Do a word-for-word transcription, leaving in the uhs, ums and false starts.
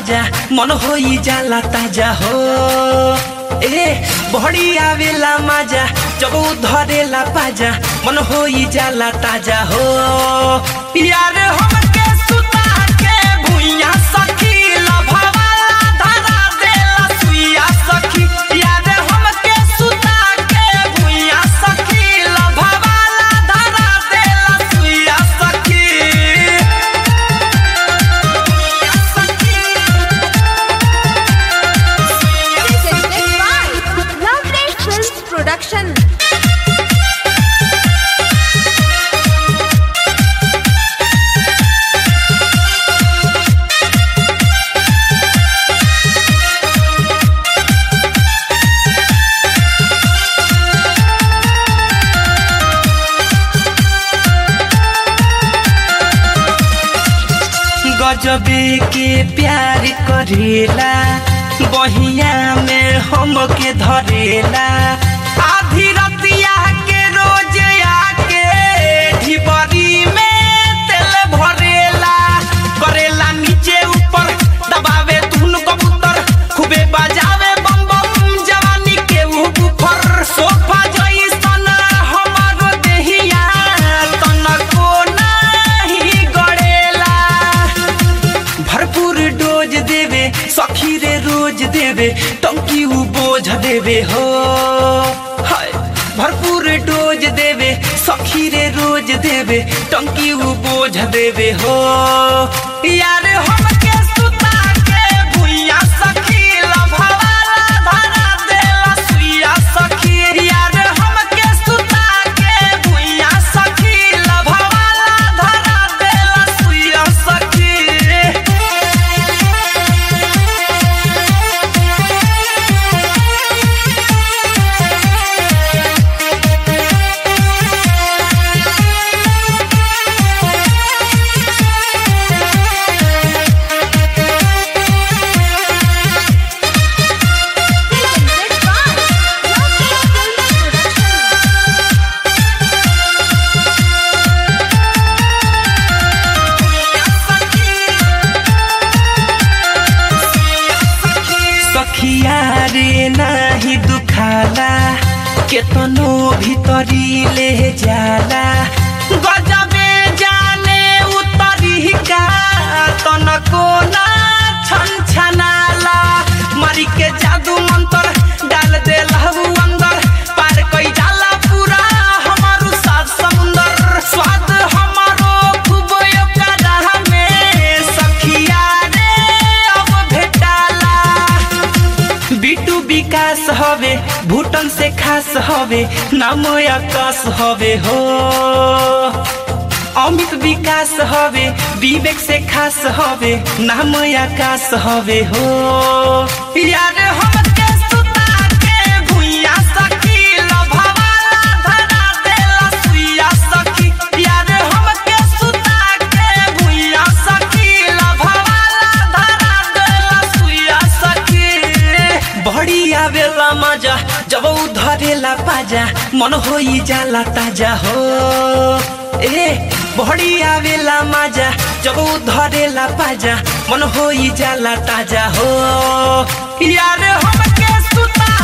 पाजा मन होई जाला ताजा हो। ए बड़ी आवेला मजा जब धरेला पाजा मन होई जाला ताजा हो। यार हमके सुता के भुइया सखी लभवाला धरा देला सुइया सखी। यार हमके सुता के भुइया सखी लभवाला धरा देला सुइया सखी। Production. गजबे के प्यार करेला बहिया में हमके धरेला। आधी रतिया के रोज आके ढिबरी में तेल भरेला। करेला नीचे ऊपर दबावे धुन कबूतर खूबे बजावे बम बम जवानी के ऊपर। सोफा जइसन हमारो देहिया तनको नहीं गड़ेला। भरपूर डोज देवे सखी रे रोज देवे टंकी उ बोझ देवे हो। हाय भरपूर डोज देवे सखी रे रोज देवे टंकी उ बोझ देवे हो। यार हमके सुता के भुइया सखी लभवाला धरा देला सुइया सखी। यार हमके सुता के भुइया सखी लभवाला धरा देला सुइया सखी। सखिया रे नाही दुखाला केतनो भीतरी ले जाला। गजबे जाने उतरी का तनको ना छन छनाला। मारी के जादू मंत्र डाल दे लहू अंदर पार कई जाला पूरा हमारू सात समुंदर। स्वाद हमारो खूब ओकरा में सखिया रे अब भेटाला। बिटू विकास हवे भूटन से खास हवे नाम आकाश हवे हो। अमित विकास हवे विवेक से खास हवे नाम आकाश हवे हो। यार हमके सुता के भुइया सखी लभवाला धरा देला सुइया सखी। यार हमके सुता के भुइया सखी लभवाला धरा देला सुइया सखी। बड़ी आवेला मजा जब धरेला पाजा मन होई जाला ताजा हो। ए बड़ी आवेला मजा जब धरेला पाजा मन होई जाला ताजा हो। यार हमके सुता